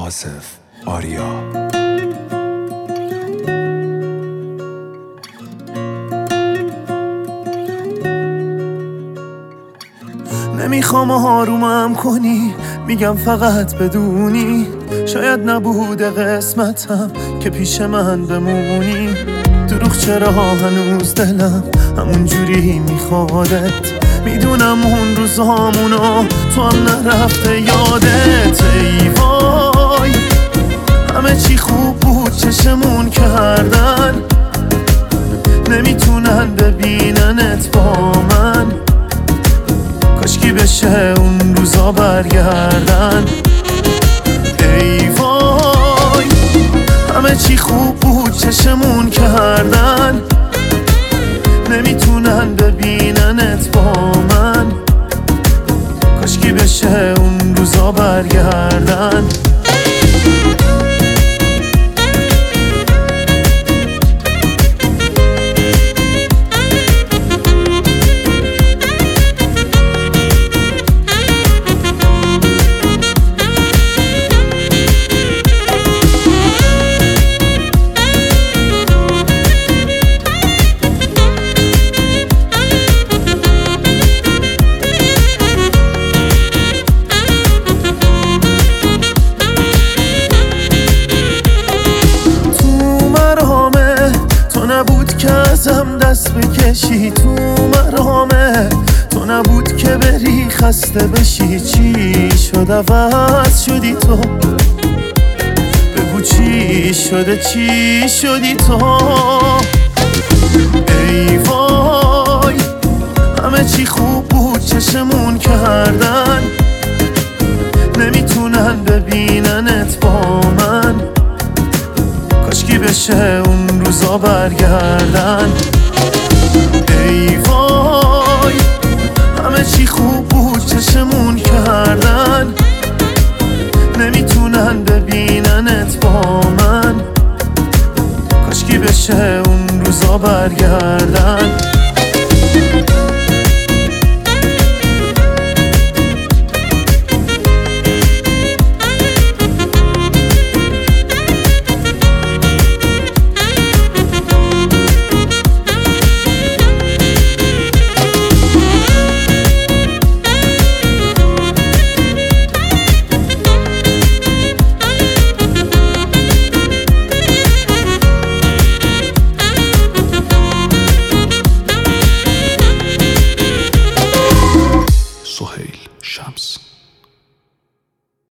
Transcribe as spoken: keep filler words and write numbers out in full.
آصف آریا. نمیخوام آرومم کنی، میگم فقط بدونی شاید نبوده قسمتم که پیش من بمونی. دروغ چرا هنوز دلم همون جوری میخوادت، میدونم اون روزامونو تو هم نرفته یادت. ای وای همه چی خوب بود چشمون کردن، نمیتونن ببیننت با من. کاشکی بشه اون روزا برگردن. ای وای همه چی خوب بود چشمون کردن، نمیتونن ببیننت با من. کاشکی بشه اون روزا برگردن. نبود که ازم دست بکشی، تو مرامه تو نبود که بری خسته بشی. چی شد عوض شدی تو؟ بگو چی شده چی شدی تو؟ ای وای همه چی خوب بود چشمون کردن، نمیتونن ببیننت با من. کاشکی بشه اون روزا برگردن. ای وای همه چی خوب بود چشمون کردن، نمیتونن ببیننت با من. کاشکی بشه اون روزا برگردن.